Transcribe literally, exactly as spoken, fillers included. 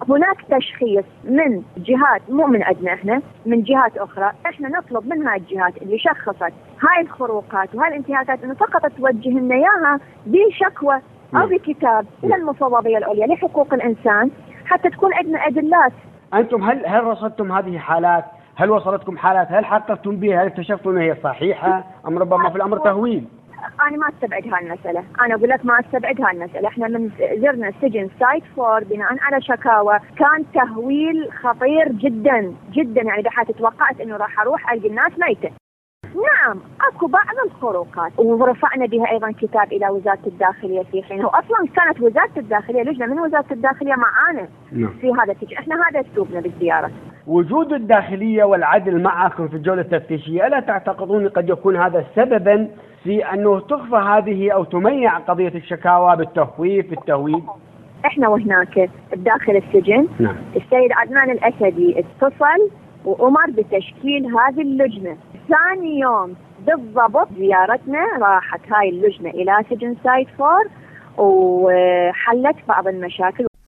هناك تشخيص من جهات، مو من عندنا احنا، من جهات اخرى، احنا نطلب من هاي الجهات اللي شخصت هاي الخروقات وهاي الانتهاكات انه فقط توجه لنا اياها بشكوى او بكتاب الى المفوضيه العليا لحقوق الانسان حتى تكون عندنا ادلات. انتم هل هل رصدتم هذه حالات؟ هل وصلتكم حالات؟ هل حققتم بها؟ هل اكتشفتم ان هي صحيحه ام ربما في الامر تهويل؟ انا ما استبعد هالمساله، انا اقول لك ما استبعد هالمساله، احنا من زرنا سجن سايت فور بناء على شكاوى كان تهويل خطير جدا جدا، يعني بحيث توقعت انه راح اروح القى الناس ميته. نعم اكو بعض الخروقات ورفعنا بها ايضا كتاب الى وزاره الداخليه في حين واصلا كانت وزاره الداخليه لجنه من وزاره الداخليه معانا نعم. في هذا السجن، احنا هذا اسلوبنا بالزياره. وجود الداخليه والعدل معكم في الجوله التفتيشيه، الا تعتقدون قد يكون هذا سببا في انه تخفى هذه او تميع قضيه الشكاوى بالتخويف بالتهويل؟ احنا وهناك بداخل السجن نعم. السيد عدنان الاسدي اتصل وامر بتشكيل هذه اللجنه. ثاني يوم بالضبط زيارتنا راحت هاي اللجنه الى سجن سايت فور وحلت بعض المشاكل.